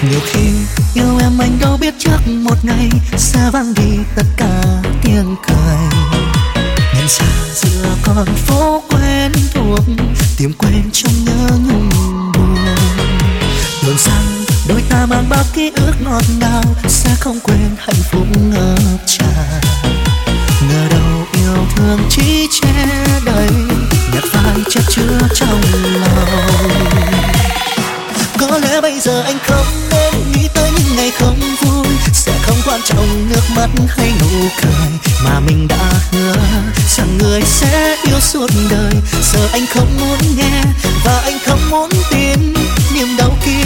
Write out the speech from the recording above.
Nhiều khi yêu em anh đâu biết chắc một ngày sẽ vang đi tất cả tiếng cười. Nhìn xa giữa con phố quen thuộc, tìm quên trong nhớ nhung buồn. Đường xanh đôi ta mang bao ký ức ngọt ngào, sẽ không quên hạnh phúc ngập tràn. Ngờ đâu yêu thương chỉ che đầy, nhặt phai chất chứa trong lòng. Có lẽ bây giờ anh không nên nghĩ tới những ngày không vui, sẽ không quan trọng nước mắt hay nụ cười, mà mình đã hứa rằng người sẽ yêu suốt đời. Giờ anh không muốn nghe và anh không muốn tin niềm đau kia